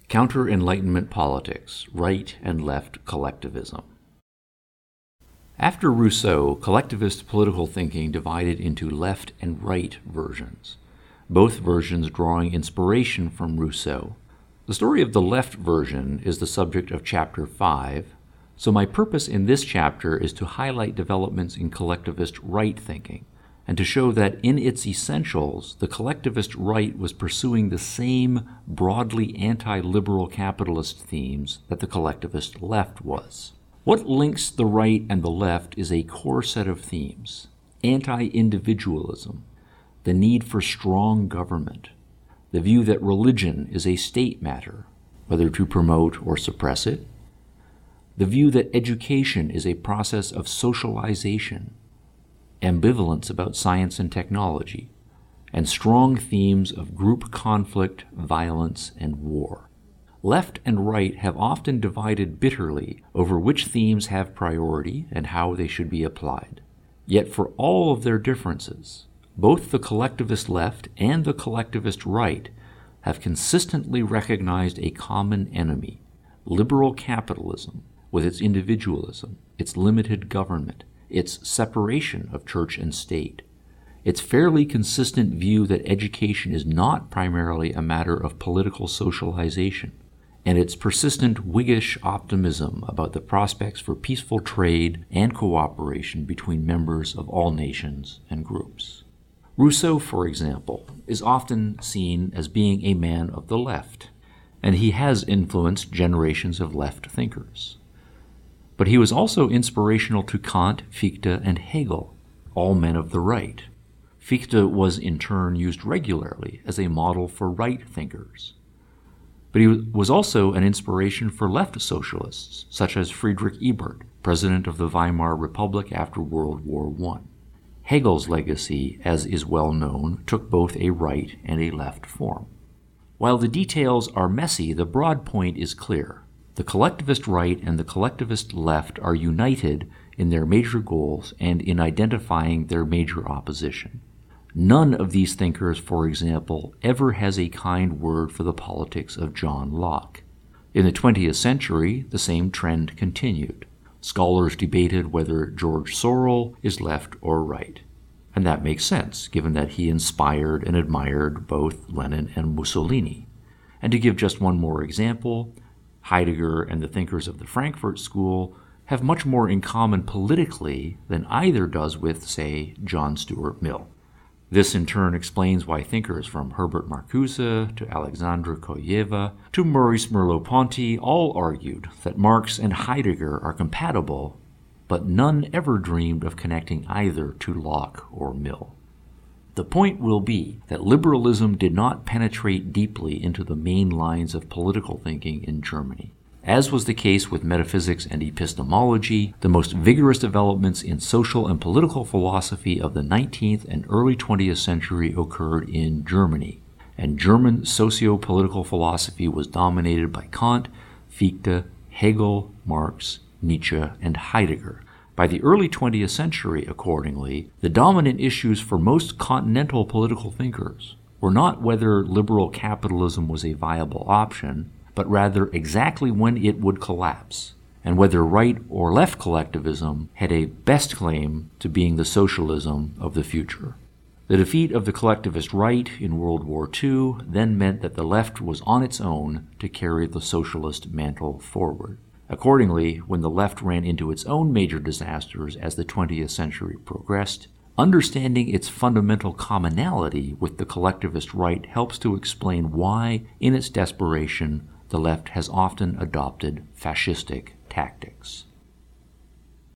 Counter-Enlightenment Politics, Right and Left Collectivism. After Rousseau, collectivist political thinking divided into left and right versions, both versions drawing inspiration from Rousseau. The story of the left version is the subject of Chapter 5, so my purpose in this chapter is to highlight developments in collectivist right thinking, and to show that in its essentials, the collectivist right was pursuing the same broadly anti-liberal capitalist themes that the collectivist left was. What links the right and the left is a core set of themes: anti-individualism, the need for strong government, the view that religion is a state matter, whether to promote or suppress it, the view that education is a process of socialization, ambivalence about science and technology, and strong themes of group conflict, violence, and war. Left and right have often divided bitterly over which themes have priority and how they should be applied. Yet for all of their differences, both the collectivist left and the collectivist right have consistently recognized a common enemy: liberal capitalism, with its individualism, its limited government, its separation of church and state, its fairly consistent view that education is not primarily a matter of political socialization, and its persistent Whiggish optimism about the prospects for peaceful trade and cooperation between members of all nations and groups. Rousseau, for example, is often seen as being a man of the left, and he has influenced generations of left thinkers. But he was also inspirational to Kant, Fichte, and Hegel, all men of the right. Fichte was in turn used regularly as a model for right thinkers. But he was also an inspiration for left socialists, such as Friedrich Ebert, president of the Weimar Republic after World War I. Hegel's legacy, as is well known, took both a right and a left form. While the details are messy, the broad point is clear. The collectivist right and the collectivist left are united in their major goals and in identifying their major opposition. None of these thinkers, for example, ever has a kind word for the politics of John Locke. In the 20th century, the same trend continued. Scholars debated whether George Sorel is left or right. And that makes sense, given that he inspired and admired both Lenin and Mussolini. And to give just one more example, Heidegger and the thinkers of the Frankfurt School have much more in common politically than either does with, say, John Stuart Mill. This in turn explains why thinkers from Herbert Marcuse to Alexandra Koyeva to Maurice Merleau-Ponty all argued that Marx and Heidegger are compatible, but none ever dreamed of connecting either to Locke or Mill. The point will be that liberalism did not penetrate deeply into the main lines of political thinking in Germany. As was the case with metaphysics and epistemology, the most vigorous developments in social and political philosophy of the 19th and early 20th century occurred in Germany, and German socio-political philosophy was dominated by Kant, Fichte, Hegel, Marx, Nietzsche, and Heidegger. By the early 20th century, accordingly, the dominant issues for most continental political thinkers were not whether liberal capitalism was a viable option, but rather exactly when it would collapse, and whether right or left collectivism had a best claim to being the socialism of the future. The defeat of the collectivist right in World War II then meant that the left was on its own to carry the socialist mantle forward. Accordingly, when the left ran into its own major disasters as the 20th century progressed, understanding its fundamental commonality with the collectivist right helps to explain why, in its desperation, the left has often adopted fascistic tactics.